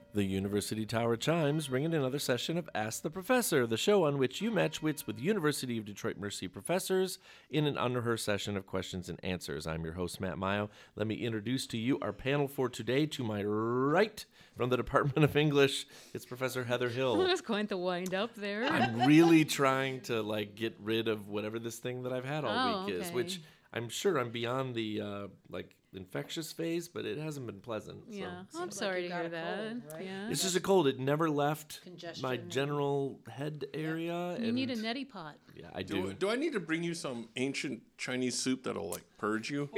The University Tower chimes bring in another session of Ask the Professor, the show on which you match wits with University of Detroit Mercy professors in an unrehearsed session of questions and answers. I'm your host, Matt Mayo. Let me introduce to you our panel for today. To my right, from the Department of English, it's Professor Heather Hill. That's quite the wind up there. I'm really trying to get rid of whatever this thing that I've had all week is, which I'm sure I'm beyond the infectious phase, but it hasn't been pleasant. Yeah, so. I'm sorry to hear that. Cold, right? Yeah, It's just a cold. It never left Congestion my general head area. you and need a neti pot. Yeah, I do. Do I need to bring you some ancient Chinese soup that'll purge you?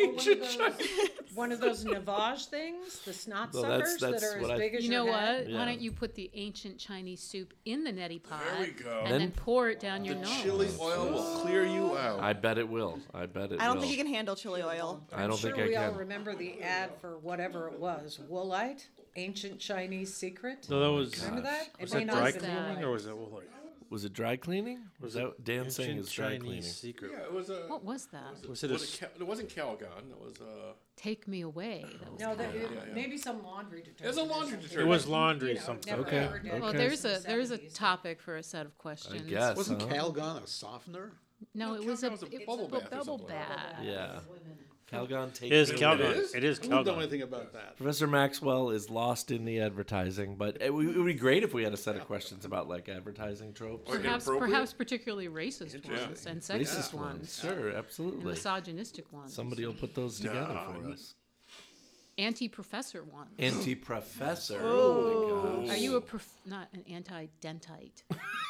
One of those Navage things, the snot Well, suckers that's that are what as I- big as You your know head. what? Yeah. Why don't you put the ancient Chinese soup in the neti pot There we go. and then pour it down your The nose? chili oil will clear you out. I bet it will. I bet it I don't will. think you can handle chili oil. I don't sure think I we all can. remember the ad for whatever it was, Woolite, ancient Chinese secret. No, that was. Remember that? Was It may that not dry have been cleaning Woolite. or was that Woolite? Was it dry cleaning? Was that what Dan saying Ancient is dry Chinese cleaning? secret. Yeah, it was a. What was that? Was it a? It wasn't Calgon. It was Take me away. That was No, that, yeah. maybe some laundry detergent. It was a or laundry something. detergent. It was laundry something. never Okay, ever did. well, okay. there's a In the there's a 70s. topic for a set of questions. guess. Wasn't Huh? Calgon a softener? No, No, it was a, Calgon was a it bubble was a bath or bubble something. bath. Yeah. Calgon take It is me Calgon. away. It is I don't know Calgon. anything about that. Professor Maxwell is lost in the advertising, but it would be great if we had a set of questions about advertising tropes. Or Perhaps, inappropriate? perhaps particularly racist Interesting. ones and sexist Racist ones, ones. Sure, and absolutely. misogynistic ones, Somebody will put those together for us. anti-professor ones. Anti-professor. Oh my gosh. Are you a not an anti-dentite?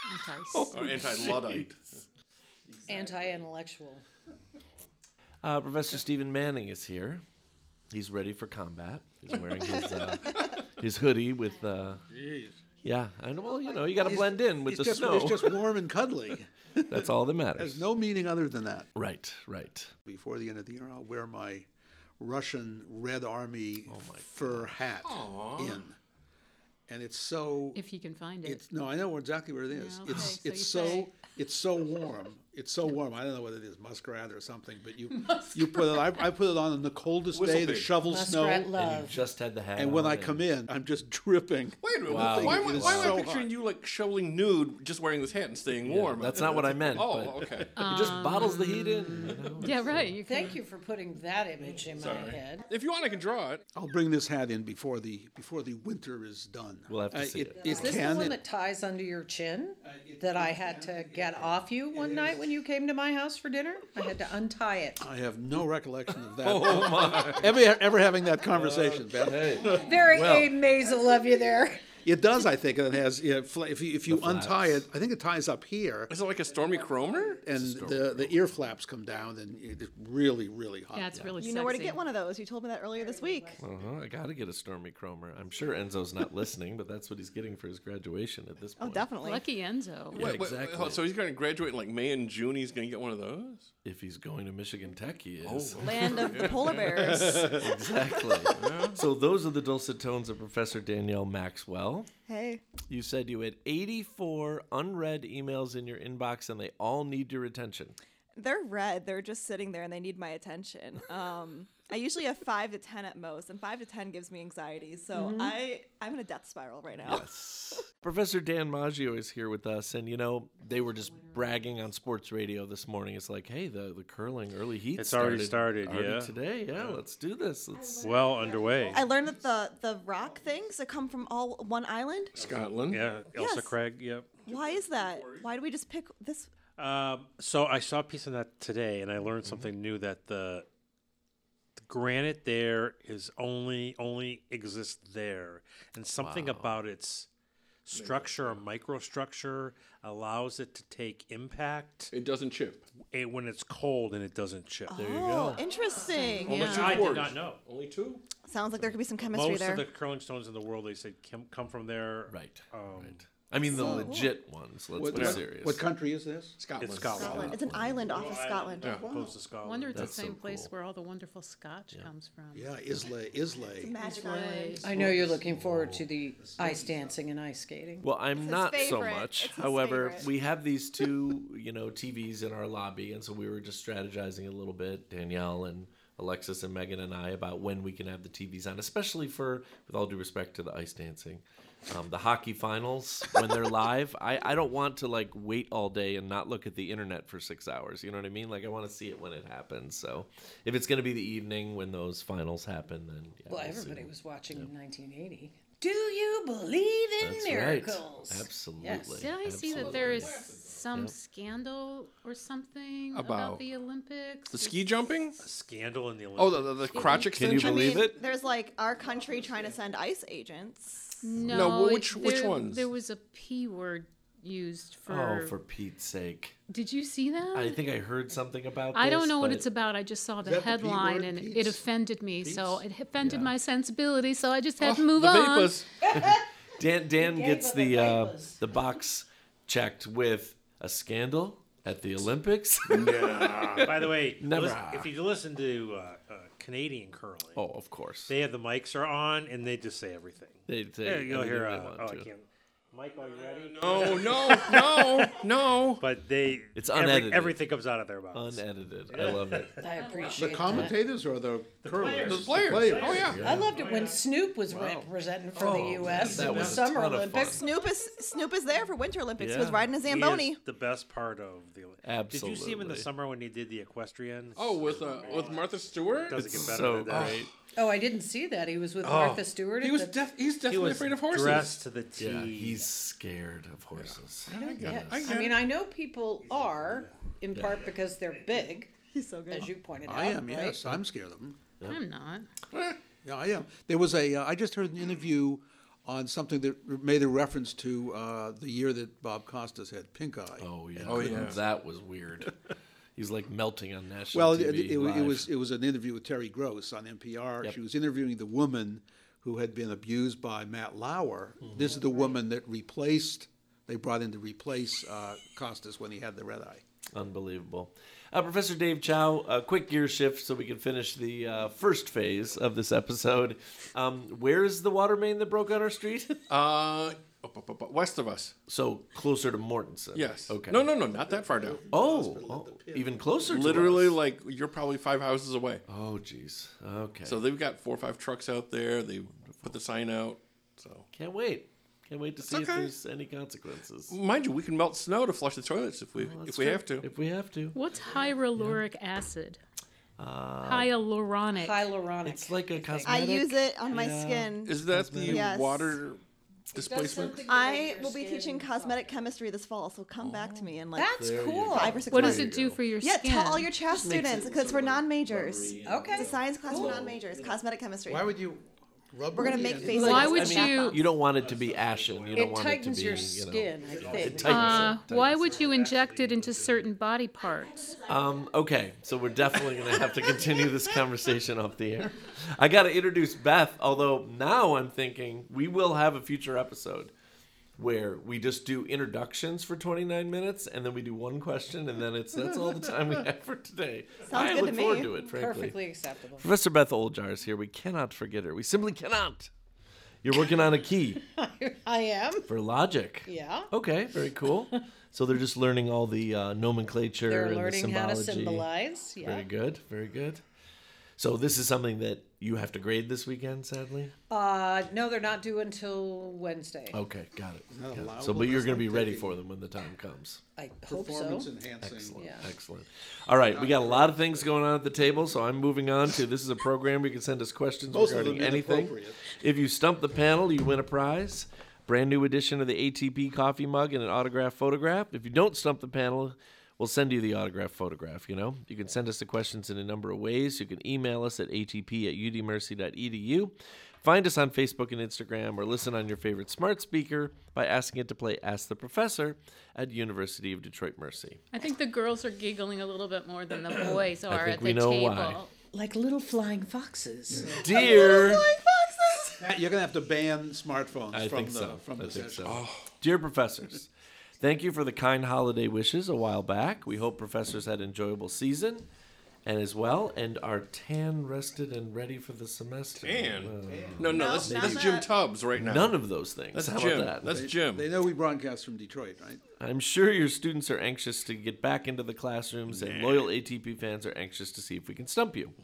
Or anti-Luddite. Anti-intellectual. Professor Stephen Manning is here. He's ready for combat. He's wearing his hoodie with Jeez. yeah. And well, you got to blend in with the snow. It's just warm and cuddly. That's all that matters. Has no meaning other than that. Right, right. Before the end of the year, I'll wear my Russian Red Army fur hat in. And it's so. If you can find it. No, I know exactly where it is. Yeah, okay, so you It's say. it's so warm. It's so warm. I don't know what it is, muskrat or something. But you put it. I put it on the coldest Whistle day to pig. shovel Muskrat snow. And you love. just had the hat And when on I come in, I'm just dripping. Wait a minute. Wow. Why, It why is am I so picturing hot. you shoveling nude, just wearing this hat and staying warm? That's not what I meant. Oh, but okay. it just bottles the heat in. Yeah, right. You can, Thank you for putting that image in my head. If you want, I can draw it. I'll bring this hat in before the winter is done. We'll have to see it. Is this the one that ties under your chin that I had to get off you one night when you came to my house for dinner? I had to untie it. I have no recollection of that. Oh my! Ever having that conversation, Beth? Hey, Very Well- A. Maisel of you there. It does, I think, and it has. If you The untie flaps. it, I think it ties up here, Is it like a Stormy Cromer? and the ear flaps come down, and it's really, really hot. yeah, it's really You know where to sexy. get one of those. You told me that earlier this week. I got to get a Stormy Cromer. I'm sure Enzo's not listening, but that's what he's getting for his graduation at this Oh, point. definitely. Lucky Enzo. Yeah, exactly. So he's going to graduate in May and June. He's going to get one of those. If he's going to Michigan Tech, he is. Land of the polar bears. Exactly. So those are the dulcet tones of Professor Danielle Maxwell. Hey. You said you had 84 unread emails in your inbox, and they all need your attention. They're red. They're just sitting there and they need my attention. I usually have 5 to 10 at most, and 5 to 10 gives me anxiety. So I'm in a death spiral right now. Yes. Professor Dan Maggio is here with us, and they were just bragging on sports radio this morning. It's like, hey, the curling early heat It's already started, yeah. Today, yeah. Let's do this. Let's. Well underway. I learned that the rock things that come from all one island. Scotland. Yeah, Elsa Yes. Craig. Yep. Why is that? Why do we just pick this? So I saw a piece of that today, and I learned something new that the granite there is only exists there, and something about its structure or microstructure allows it to take impact It doesn't chip. when it's cold and it doesn't chip. There you Oh, go. interesting. Only Yeah. two I did quarters. not know. Only two? Sounds like there could be some chemistry Most there. of the curling stones in the world, they said, come from there. Right. Um, Right. I mean, the legit ones. Let's be serious. What country is this? Scotland. It's Scotland. Scotland. It's an island off of Scotland. Yeah, close to I Scotland. wonder it's That's the same so place cool. where all the wonderful scotch comes from. Yeah, Islay. Magic Islay. island. I know you're looking forward to the ice dancing and ice skating. Well, I'm his not so favorite. much. It's his However, favorite. we have these two, TVs in our lobby, and so we were just strategizing a little bit, Danielle and Alexis and Megan and I about when we can have the TVs on, especially for, with all due respect to the ice dancing, the hockey finals when they're live. I don't want to like wait all day and not look at the internet for 6 hours. You know what I mean? Like I want to see it when it happens. So if it's going to be the evening when those finals happen, then yeah, Well, we'll see. everybody was watching in 1980. Do you believe in That's miracles? right. Absolutely. Yes. Did I see that there is some scandal or something About about the Olympics? The ski jumping? A scandal in the Oh, Olympics. the crotch Can you extension? believe it? There's like our country trying to send ICE agents. No, which ones? There was a P word used for. Oh, for Pete's sake. Did you see that? I think I heard something about this. I don't know what but- it's about. I just saw the that the P headline word, and it Pete's? offended me. So Pete's? it offended Yeah. my sensibility. So I just had to move the on. Vapors. Dan gets her the the box checked with a scandal at the Olympics. By the way, Never. if you listen to Canadian curling, Oh, of course. they have the mics are on and they just say everything. They Yeah, you'll hear. anything they want I to. can't. Mike, are you ready? No. But they. It's unedited. Everything comes out of their mouths. Unedited. I love it. I appreciate The commentators or the curlers? The players. Oh, yeah. that. I loved it when Snoop was representing for the U.S. that in the was a Summer ton of Olympics. Snoop is there for Winter Olympics. He was Yeah. riding a He Zamboni. is the best part of the Olympics. Did you see him in the Absolutely. summer when he did the equestrian? Oh, with Martha Stewart? Doesn't It's get better so than that. great. Oh, I didn't see that. He was with Martha Stewart. He's He definitely was afraid of horses. dressed to the T. Yeah, he's scared of horses. Yes. I get I mean, it. I know people are, in part because they're big, He's so good. as you pointed out. I am, right? yes. I'm scared of them. I'm not. Yeah, I am. There was I just heard an interview on something that made a reference to the year that Bob Costas had pink eye. Oh yeah. Oh, yeah. That was weird. He's like melting on national Well, TV. it live. was an interview with Terry Gross on NPR. Yep. She was interviewing the woman who had been abused by Matt Lauer. Mm-hmm. This is the woman that they brought in to replace Costas when he had the red eye. Unbelievable. Professor Dave Chow, a quick gear shift so we can finish the first phase of this episode. Where is the water main that broke on our street? West of us. So closer to Mortensen. Yes. Okay. No, not that far down. Oh, even closer to Literally, us. like, you're probably 5 houses away. Oh, jeez. Okay. So they've got 4 or 5 trucks out there. They put the sign out. So, Can't wait. Can't wait to see if okay. there's any consequences. mind you, we can melt snow to flush the toilets if we have to. If we have to. What's hyaluronic acid? Hyaluronic. Hyaluronic. It's like a I cosmetic. use it on my skin. Is that the Yes. water displacement? I will be teaching cosmetic chemistry this fall, so come back to me in like That's cool. 5 or 6 What months. does it do for your Yeah, skin? tell all your CHAS students because it's for non-majors. Okay. It's a science class for non-majors, cosmetic chemistry. Why would you rub? We're gonna me make and- faces. Why like would Snap you- Up. You don't want it to be ashen. You don't It want it to tightens be, your you know, skin, I it think. tightens it. Why would you inject it into certain body parts? Okay, so we're definitely going to have to continue this conversation off the air. I got to introduce Beth, although now I'm thinking we will have a future episode where we just do introductions for 29 minutes and then we do one question and then that's all the time we have for today. Sounds I good look to forward me. to it, frankly. Perfectly acceptable. Professor Beth Oljar is here. We cannot forget her. We simply cannot. You're working on a key I am. for logic. Yeah. Okay, very cool. So they're just learning all the nomenclature They're and learning the how to symbology. symbolize. Yeah. Very good, very good. So this is something that you have to grade this weekend, sadly? No, they're not due until Wednesday. Okay, got it. Not Got it. allowable, So, but you're that's going to be like ready taking for them when the time comes. I hope Performance so. enhancing. Excellent, Yeah. excellent. All right, we got a lot of things going on at the table, so I'm moving on to this is a program where you can send us questions Most of regarding them anything. inappropriate. If you stump the panel, you win a prize. Brand new edition of the ATP coffee mug and an autographed photograph. If you don't stump the panel, we'll send you the autographed photograph, you know. You can send us the questions in a number of ways. You can email us at atp@udmercy.edu. Find us on Facebook and Instagram or listen on your favorite smart speaker by asking it to play Ask the Professor at University of Detroit Mercy. I think the girls are giggling a little bit more than the boys are think at we the know table. why. Like little flying foxes. Dear, Matt, you're gonna have to ban smartphones I from think the so. from I the think session. so. Dear professors, thank you for the kind holiday wishes a while back. We hope professors had an enjoyable season and as well and are tan, rested, and ready for the semester. Tan? No, that's not Jim that. Tubbs right now. None of those things. That's How Jim. about that? That's Jim. They know we broadcast from Detroit, right? I'm sure your students are anxious to get back into the classrooms, and loyal ATP fans are anxious to see if we can stump you.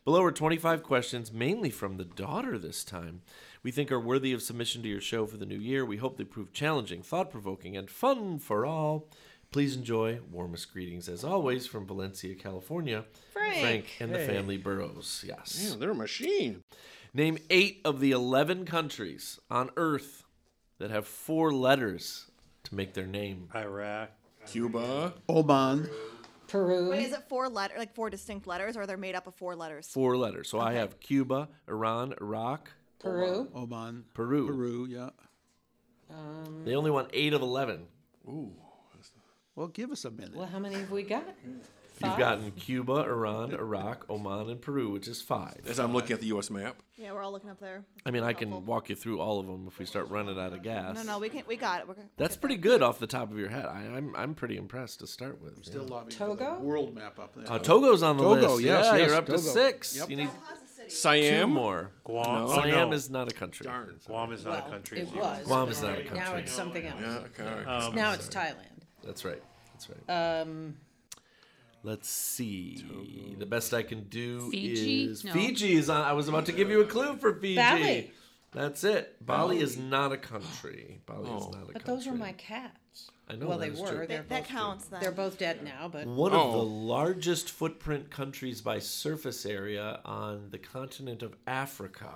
Below are 25 questions, mainly from the daughter this time, we think are worthy of submission to your show for the new year. We hope they prove challenging, thought-provoking, and fun for all. Please enjoy. Warmest greetings, as always, from Valencia, California. Frank and the family Burrows. Yes. Damn, they're a machine. Name 8 of the 11 countries on Earth that have 4 letters to make their name. Iraq. Cuba. Oman. Peru. Wait, is it 4 distinct letters, or they're made up of 4 letters? 4 letters. So I have Cuba, Iran, Iraq, Peru. Oman. Peru. Peru, yeah. They only want 8 of 11. Well, give us a minute. Well, how many have we got? You've gotten Cuba, Iran, Iraq, Oman, and Peru, which is 5. As I'm looking at the U.S. map. Yeah, we're all looking up there. I mean, I Helpful. can walk you through all of them if we start running out of gas. No, we got it. That's pretty good off the top of your head. I'm pretty impressed to start with. Still lobbying Togo? for the world map up there. Togo's on the Togo, list. yes, yeah, yes, you're up to Togo. 6. Yep. You need 2 Siam. more. Guam. Siam no. is not a country. Darn. Guam is not Well, a country. it was. Guam is not a Now country. it's something else. Yeah, okay. Now it's Thailand. That's right. That's right. Let's see. The best I can do Fiji? is No. Fiji is on. I was about to give you a clue for Fiji. Bali. That's it. Bali is not a country. Bali is not a country. But those are my cats. I know Well, that they is were. true. They're That both, counts then. They're both dead now, but One of the Oh. largest footprint countries by surface area on the continent of Africa.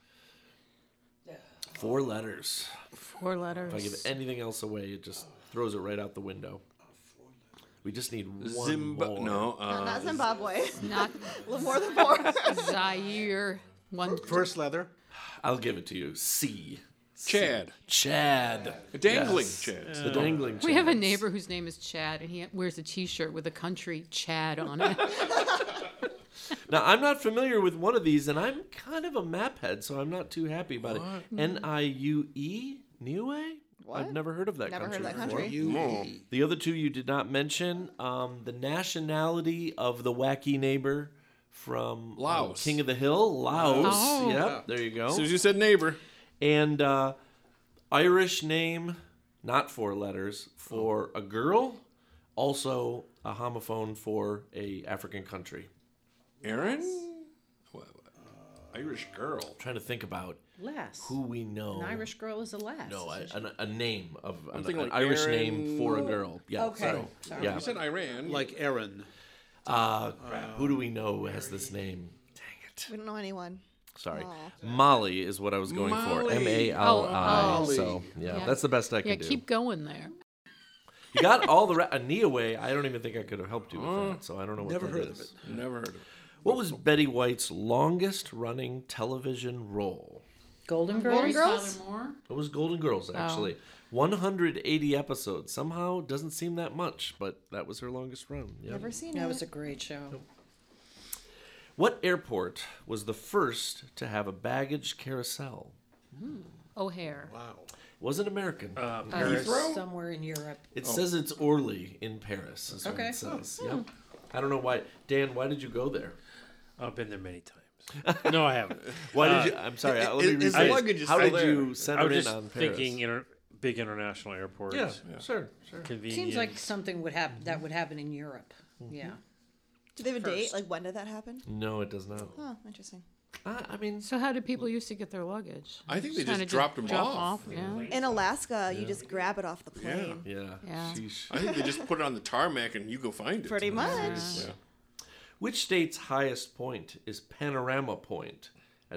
4 letters. 4 letters. If I give anything else away, it just throws it right out the window. We just need one more. No. Not Zimbabwe. Not A little more than 4. Zaire. One. First leather. I'll give it to you. C. Chad. Chad. A dangling Yes. Chad. The dangling Chad. We have a neighbor whose name is Chad, and he wears a T-shirt with a country Chad on it. Now, I'm not familiar with one of these, and I'm kind of a map head, so I'm not too happy about it. Niue? Niue? What? I've never heard of that Never country heard of that before. country. The other 2 you did not mention. The nationality of the wacky neighbor from Laos. King of the Hill, Laos. Oh. Yep, there you go. As soon as you said neighbor. And Irish name, not 4 letters, for a girl, also a homophone for a African country. Aaron? What? Irish girl. Trying to think about lass. who we know. An Irish girl is a lass. No, a name of an thinking like Irish Aaron- name for a girl. Yeah. Okay. Sorry. Yeah. You said Iran. Like Aaron. Who do we know has this name? Dang it. We don't know anyone. Sorry. Aw. Molly is what I was going for. Molly. Mali. Oh. So, yeah, Yeah. that's the best I can Yeah, do. keep going there. You got all the Niue. I don't even think I could have helped you with that, so I don't know what Never that heard of is. Never heard of it. What was Betty White's longest running television role? Golden Girls? Tyler Moore. It was Golden Girls, actually. 180 episodes. Somehow doesn't seem that much, but that was her longest run. Yep. Never seen That it. was a great show. What airport was the first to have a baggage carousel? O'Hare. Wow. Wasn't American. Paris. Somewhere in Europe. It says it's Orly in Paris. Is what Okay. it says. Yep. I don't know why. Dan, why did you go there? I've been there many times. No, I haven't. Why did you? I'm sorry. let me his rephrase. luggage is How still did there. you I center was in just on Paris? thinking big international airports. Yeah, sure. Convenient. Seems like something would happen that would happen in Europe. Yeah. Do they have a date? First. Like, when did that happen? No, it does not. Oh, interesting. I mean, So how did people used to get their luggage? I think they Kinda just dropped them drop off. Yeah. In Alaska, you just grab it off the plane. yeah. Yeah. Sheesh. I think they just put it on the tarmac and you go find it. Pretty much. Yeah. Which state's highest point is Panorama Point at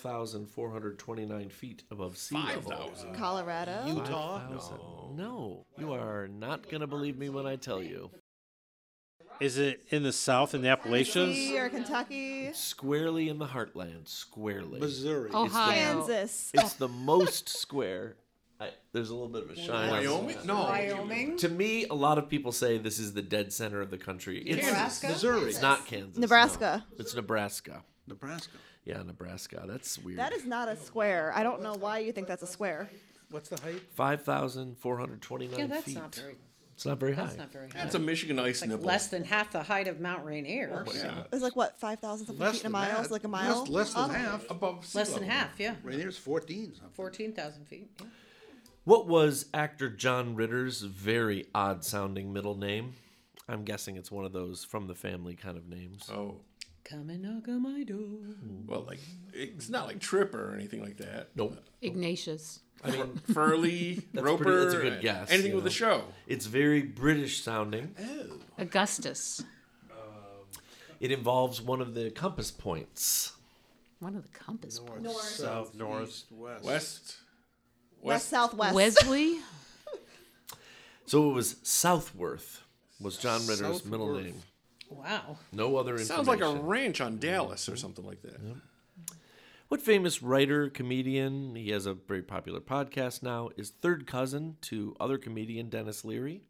5,429 feet above sea level? 5,000. Colorado. Utah. No, you are not going to believe me when I tell you. Is it in the South in the Appalachians? Tennessee or Kentucky. Squarely in the heartland. Squarely. Missouri. Ohio. Kansas. It's the most square. There's a little bit of a shine. on Wyoming? that. No. Wyoming? To me, a lot of people say this is the dead center of the country. It's Nebraska? Missouri. It's not Kansas. Nebraska. No. It's Nebraska. Nebraska. Yeah, Nebraska. That's weird. That is not a square. I don't know why you think that's a square. What's the height? 5,429 Yeah, that's feet. not very. It's not very high. That's not very high. That's a Michigan ice Like nibble. less than half the height of Mount Rainier. Yeah. It's like what, 5,000 something Less feet in a than mile? that. It's like a mile. Less than up? half. Above sea Less than level. half, yeah. Rainier's 14 something. 14,000 feet. Yeah. What was actor John Ritter's very odd sounding middle name? I'm guessing it's one of those from the family kind of names. Oh. Come and knock on my door. Well, like it's not like Tripper or anything like that. Nope. Ignatius. I mean, Furley, That's Roper. pretty- that's a good guess, Anything you with know. a show. it's very British sounding. Augustus. It involves one of the compass points. One of the compass points. North. South, north. East, west. West. Southwest. Wesley. So it was Southworth was John Ritter's middle Southworth. name. Wow. No other information. Sounds like a ranch on Dallas or something like that. What famous writer, comedian, he has a very popular podcast now, is third cousin to other comedian Dennis Leary?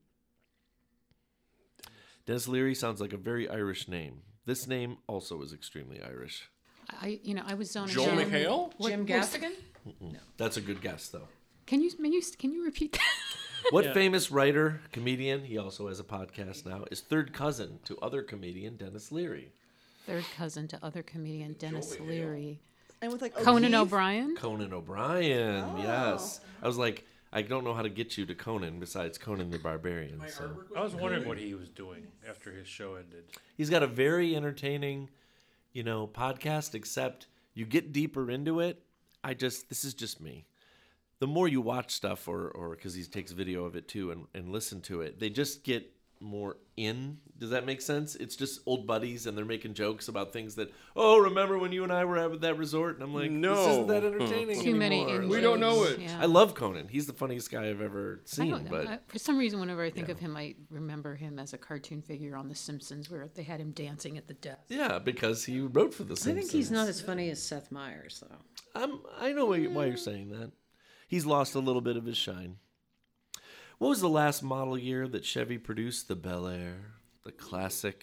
Dennis Leary sounds like a very Irish name. This name also is extremely Irish. I was zoning Joel in. McHale? Jim Gaffigan? That's a good guess, though. Can you repeat that? What famous writer, comedian, he also has a podcast now, is third cousin to other comedian Dennis Leary? Third cousin to other comedian Dennis Leary. And with like Conan O'Keefe. O'Brien. Conan O'Brien, yes. I was like, I don't know how to get you to Conan besides Conan the Barbarian. So. I was wondering what he was doing after his show ended. He's got a very entertaining, podcast, except you get deeper into it. This is just me. The more you watch stuff, or because he takes video of it too, and listen to it, they just get more in. Does that make sense? It's just old buddies, and they're making jokes about things that, remember when you and I were at that resort? And I'm like, No. this isn't that entertaining Too many anymore. in We don't know it. Yeah. I love Conan. He's the funniest guy I've ever I seen. don't know. But For some reason, whenever I think of him, I remember him as a cartoon figure on The Simpsons, where they had him dancing at the desk. yeah, because he wrote for The I Simpsons. think he's not as funny as Seth Meyers, though. I know why you're saying that. He's lost a little bit of his shine. What was the last model year that Chevy produced the Bel Air? The classic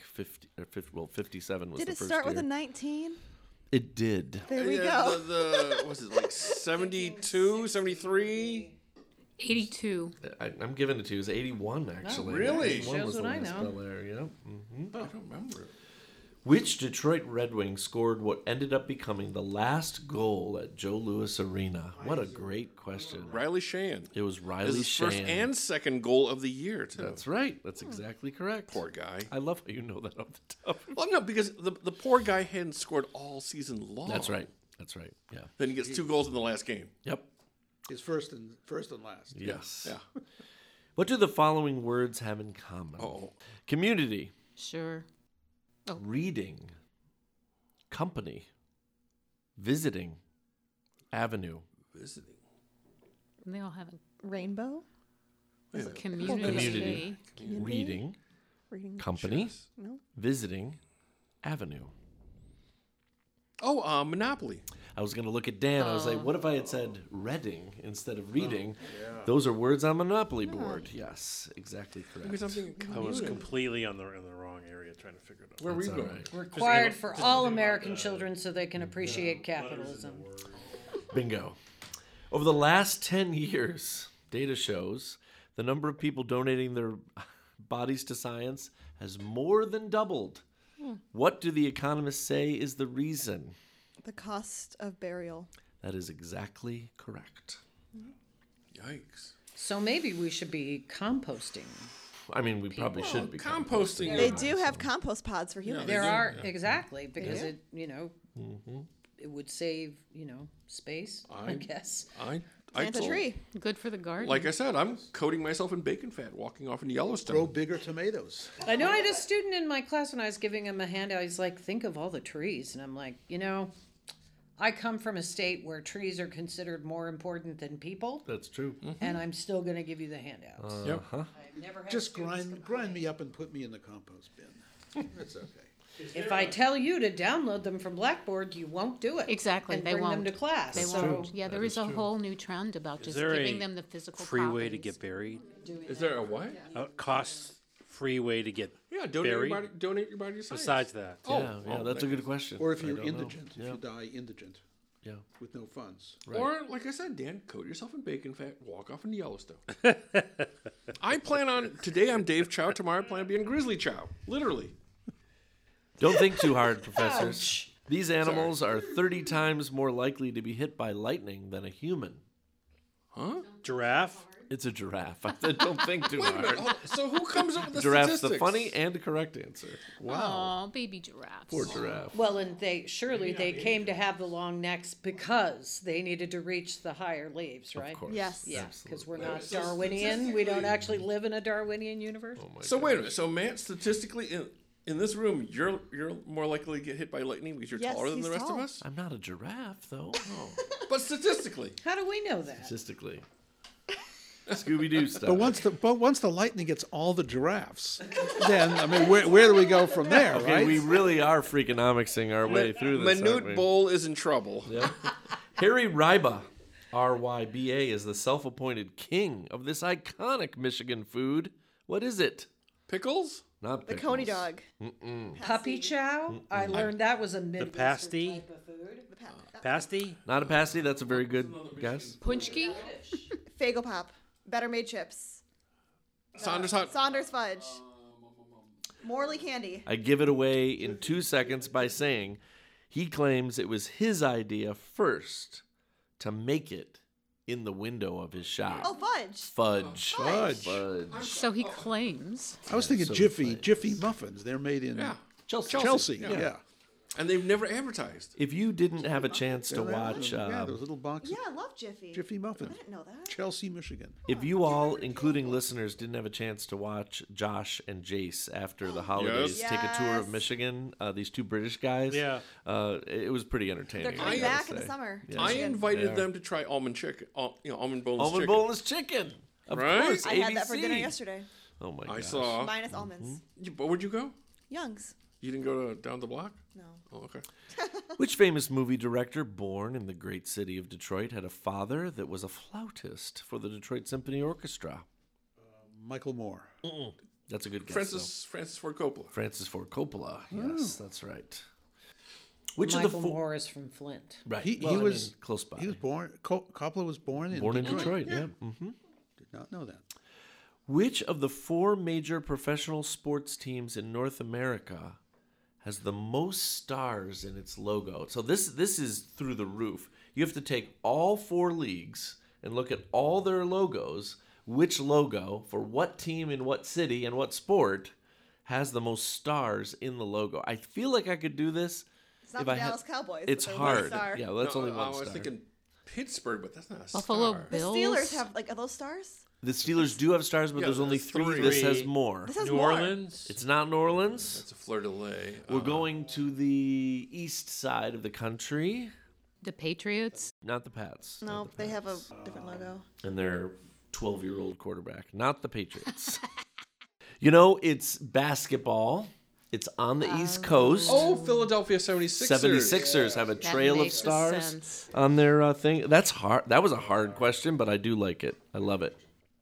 57 was Did the it first start year. with a 19? It did. There we Yeah, go. the was it like 72, 73? 82. I'm giving it to you. It was 81, actually. really? 81 Shows was the what I last know. Bel Air, yeah. I don't remember it. Which Detroit Red Wing scored what ended up becoming the last goal at Joe Louis Arena? What a great question. Riley Shan. It was It Riley was his first Shan. and second goal of the year, too. That's right. That's exactly correct. Poor guy. I love how you know that off the top. Well, no, because the poor guy hadn't scored all season long. That's right. That's right. Yeah. Then he gets 2 goals in the last game. Yep. His first and last. Yes. Yeah. What do the following words have in common? Oh. Community, Sure. reading, company, visiting, avenue. Visiting. They all have a Rainbow? community. Reading, Reading. company, No? visiting, avenue. Oh, Monopoly. I was going to look at Dan. I was like, what if I had said reading instead of reading? Those are words on Monopoly board. Yes, exactly correct. Because I'm thinking I was community. completely in the wrong area trying to figure it out. Where were you That's all going? right. Required for all American children so they can appreciate capitalism. Bingo. Over the last 10 years, data shows the number of people donating their bodies to science has more than doubled. What do the economists say is the reason? The cost of burial. That is exactly correct. Yikes. So maybe we should be composting. I mean, we probably should be Composting. They do have compost pods for humans. There do, are, yeah. exactly, because do. it, it would save, space, I guess. I Plant a told- tree. Good for the garden. Like I said, I'm coating myself in bacon fat walking off into Yellowstone. Grow bigger tomatoes. I know I had a student in my class when I was giving him a handout. He's like, think of all the trees. And I'm like, I come from a state where trees are considered more important than people, That's true. and I'm still going to give you the handouts. Yep. I've never had Just students grind me up and put me in the compost bin. That's okay. If I tell you to download them from Blackboard, you won't do it. Exactly, And they bring them won't. to class. They So- won't. Yeah, there is a whole new trend about just there giving a them the physical Free way to copies. get buried? Is there a what? A cost-free way to get Yeah, donate buried? donate your body to science. Besides that. Yeah, that's a good question. Or if I you're don't know. indigent, if Yeah. you die indigent Yeah. with no funds. Or, like I said, Dan, coat yourself in bacon fat, walk off into Yellowstone. I plan on, today I'm Dave Chow, tomorrow I plan on being Grizzly Chow. Literally. Don't think too hard, professors. These animals are 30 times more likely to be hit by lightning than a human. Huh? Giraffe. It's a giraffe. I don't think too Wait a minute. hard. So who comes up with the Giraffe's the statistics? funny and correct answer. Oh, baby giraffes. Poor giraffe. Well, and they came to have the long necks because they needed to reach the higher leaves, right? Of course. Yes. Yeah, because we're not Darwinian. We don't actually live in a Darwinian universe. Oh my So God. wait a minute. So Matt, statistically, in this room, you're more likely to get hit by lightning because you're Yes, taller than the he's rest tall. of us. I'm not a giraffe, though. No. But statistically, How do we know that? Statistically. Scooby-Doo stuff. But once the lightning gets all the giraffes, then I mean, where do we go from there, Okay, right? we really are freakonomicsing our way through this. aren't we? Manute Bol is in trouble. Yeah. Harry Ryba, R-Y-B-A, is the self-appointed king of this iconic Michigan food. What is it? Pickles? Not The pickles. Coney dog. Puppy chow? I learned that was a Midwestern pasty? type of food. Pasty. Not a pasty. That's a very good guess. Punchki? Fago Pop. Better Made Chips. Saunders Hot. Saunders Fudge. Morley Candy. I give it away in 2 seconds by saying he claims it was his idea first to make it in the window of his shop. Oh, fudge. Fudge. Fudge. So he claims. I was thinking So Jiffy muffins. They're made in Yeah. Chelsea. Yeah. And they've never advertised. If you didn't have a chance to watch, yeah, those little boxes. Yeah, I love Jiffy. Jiffy muffins. I didn't know that. Chelsea, Michigan. if you all, including listeners, didn't have a chance to watch Josh and Jace after the holidays Yes. take a tour of Yes. Michigan, these two British guys, Yeah. It was pretty entertaining. They're coming I gotta back in the say. summer. Yeah. I Michigan. invited Yeah. them to try almond chicken, almond boneless Almond chicken. boneless chicken. Of Right? course, I had that for dinner ABC. yesterday. Oh my I gosh. saw. Minus almonds. But where'd you go? Young's. You didn't go down the block? No. Oh, okay. Which famous movie director born in the great city of Detroit had a father that was a flautist for the Detroit Symphony Orchestra? Michael Moore. That's a good guess. Francis Ford Coppola. Francis Ford Coppola. Yes, that's right. Which Michael of the four? Moore is from Flint. Right. He Well, I was mean, close by. He was born. Coppola was born in born Detroit. in Detroit. Yeah. hmm Did not know that. Which of the four major professional sports teams in North America has the most stars in its logo? So this is through the roof. You have to take all four leagues and look at all their logos. Which logo for what team in what city and what sport has the most stars in the logo? I feel like I could do this. It's not if the I had- Dallas Cowboys. It's but they're one hard. star. Yeah, well, that's only one I star. was thinking Pittsburgh, but that's not a Buffalo star. The Bills. Steelers have are those stars? The Steelers do have stars, but Yeah, there's only there's three. three. This has more. This has New more. Orleans. It's not New Orleans. That's a fleur de lis. We're going to the east side of the country. The Patriots. Not the Pats. No, Not the they have a Pats. different logo. And their 12-year-old quarterback. Not the Patriots. You know, it's basketball. It's on the East Coast. Oh, Philadelphia 76ers. 76ers have a That trail of makes stars sense. on their thing. That's hard. That was a hard question, but I do like it. I love it.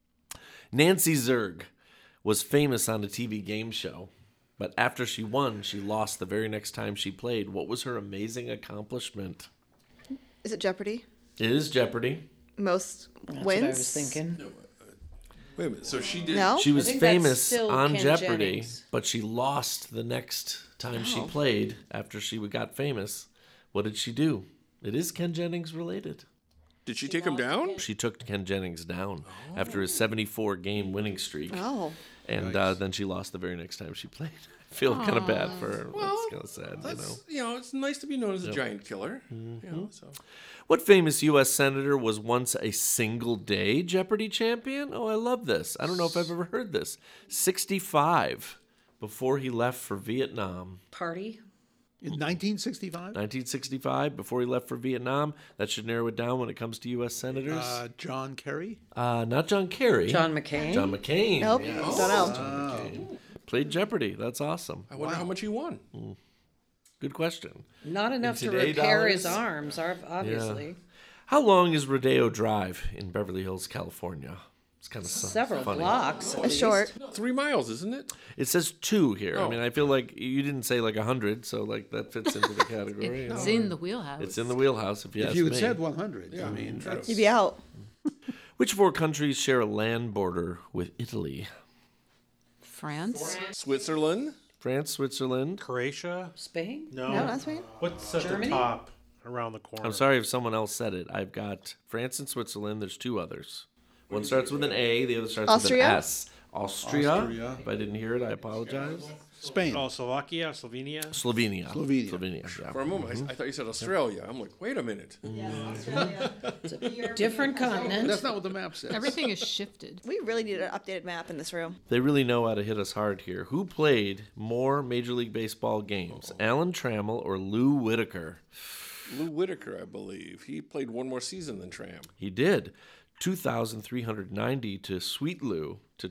Nancy Zerg was famous on a TV game show, but after she won, she lost the very next time she played. What was her amazing accomplishment? Is it Jeopardy? It is Jeopardy. Most That's wins. what I was thinking. Wait a minute. So she did. No. She was think that's famous still on Ken Jeopardy, Jennings. but she lost the next time she played after she got famous. What did she do? It is Ken Jennings related. Did she take him down? She took Ken Jennings down after his 74-game winning streak. Oh. And then she lost the very next time she played. I feel kind of bad for her. That's kind of sad, you know. That's, it's nice to be known as a giant killer. You know, so. What famous U.S. senator was once a single-day Jeopardy champion? Oh, I love this. I don't know if I've ever heard this. 65 before he left for Vietnam. Party. In 1965, 1965 before he left for Vietnam. That should narrow it down when it comes to U.S. senators. John Kerry. Not John Kerry. John McCain. John McCain. Nope. Yes. Don't know. John McCain. Played Jeopardy. That's awesome. I wonder how much he won. Good question. Not enough to today repair his dollars? arms, obviously. How long is Rodeo Drive in Beverly Hills, California? It's kind of Several funny. blocks. A short. 3 miles, isn't it? It says 2 here. I Oh. mean, I feel like you didn't say like 100, so like that fits into the category. you It's know. in the wheelhouse. It's in the wheelhouse, if you If ask you me. had said 100, I mean, true. that's, You'd be out. Which 4 countries share a land border with Italy? France. Switzerland. France, Switzerland. Croatia. Spain? No. No, that's right. What's at Germany? the top around the corner? I'm sorry if someone else said it. I've got France and Switzerland. There's 2 others. One starts with an A, the other starts Austria? with an S. Austria. Austria. If I didn't hear it, I apologize. Spain. Oh, Slovakia, Slovenia. Slovenia. Slovenia. Yeah. For a moment, I thought you said Australia. I'm like, wait a minute. Different continent. That's not what the map says. Everything is shifted. We really need an updated map in this room. They really know how to hit us hard here. Who played more Major League Baseball games, Alan Trammell or Lou Whitaker? Lou Whitaker, I believe. He played one more season than Tram. He did. 2,390 to Sweet Lou to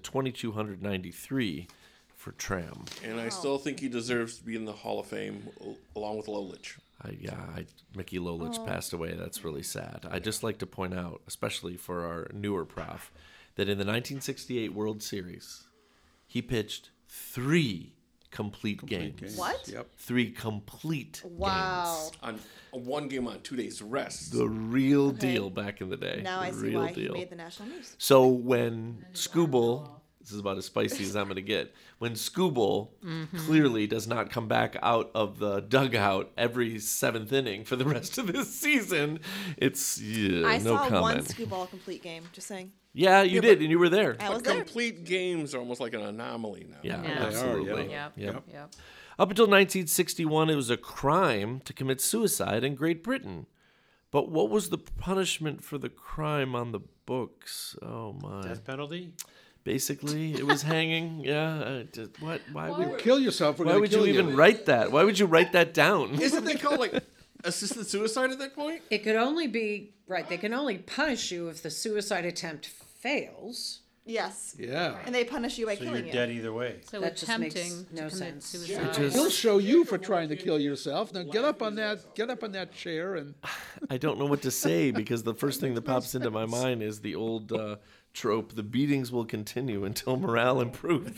2,293 for Tram. And I still think he deserves to be in the Hall of Fame along with Lolich. Mickey Lolich passed away. That's really sad. I'd just like to point out, especially for our newer prof, that in the 1968 World Series, he pitched 3 complete games. What? Yep. 3 complete Wow. games. On one game on 2 days rest. The real deal back in the day. Now the I see real why deal. he made the national news. So when Skubal, this is about as spicy as I'm going to get, when Skubal clearly does not come back out of the dugout every 7th inning for the rest of this season, it's I no saw one comment. scoop ball complete game. Just saying. Yeah, you did, and you were there. I was But there. complete games are almost like an anomaly now. Yeah, Yeah. absolutely. Yep. Yep. Yep. Up until 1961, it was a crime to commit suicide in Great Britain. But what was the punishment for the crime on the books? Oh my! Death penalty. Basically, it was hanging. Yeah. What? Why would? Kill yourself. We're Why gonna would kill you even write that? Why would you write that down? Isn't they called like assisted suicide at that point? It could only be, right, they can only punish you if the suicide attempt fails. Yes. Yeah. And they punish you by So you're killing you. dead either way. So That just makes attempting no to commit sense. suicide. just- He'll show you for trying to kill yourself. Now get up on that chair and I don't know what to say because the first thing that pops into my mind is the old trope: the beatings will continue until morale improves.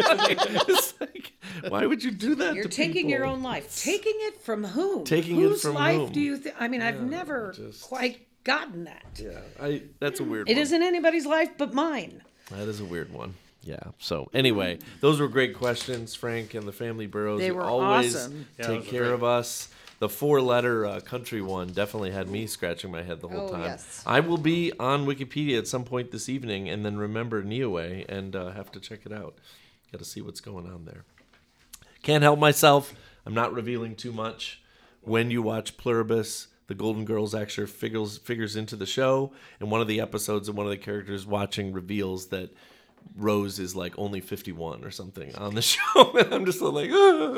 It's like, why would you do that? You're to taking your people? own life. Taking it from whom? Taking it Whose from life whom? do you think? I mean, I've never just- quite gotten that. Yeah, that's a weird It one. isn't anybody's life but mine. That is a weird one. Yeah. So anyway, those were great questions, Frank and the Family Burrows. They You were always awesome. Yeah, take those were care great. of us. The 4-letter country one definitely had me scratching my head the whole Oh, time. yes. I will be on Wikipedia at some point this evening and then remember Niue and have to check it out. Got to see what's going on there. Can't help myself. I'm not revealing too much. When you watch Pluribus, the Golden Girls actor figures into the show, and one of the episodes of one of the characters watching reveals that Rose is like only 51 or something on the show, and I'm just like,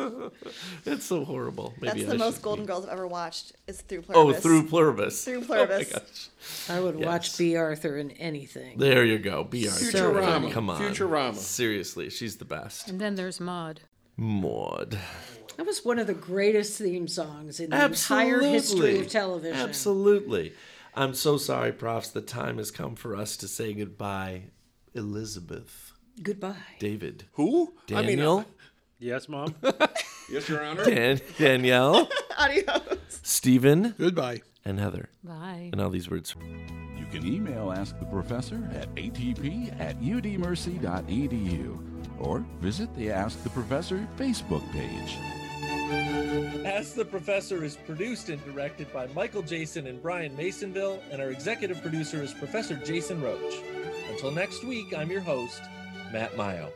it's so horrible. Maybe That's I the most should Golden be- Girls I've ever watched. Is through Oh, Pluribus. through Pluribus. Through Oh my Pluribus. gosh. I would Yes. watch B. Arthur in anything. There you go. Be our Futurama. Come on. Futurama. Seriously, she's the best. And then there's Maud. Maud. That was one of the greatest theme songs in the entire history of television. Absolutely. I'm so sorry, profs. The time has come for us to say goodbye. Elizabeth. Goodbye. David. Who? Daniel. Yes, Mom. Yes, Your Honor. Danielle. Adios. Stephen. goodbye. And Heather. Bye. And all these words. You can email Ask the Professor at atp@udmercy.edu or visit the Ask the Professor Facebook page. Ask the Professor is produced and directed by Michael Jason and Brian Masonville, and our executive producer is Professor Jason Roach. Until next week, I'm your host, Matt Mayo.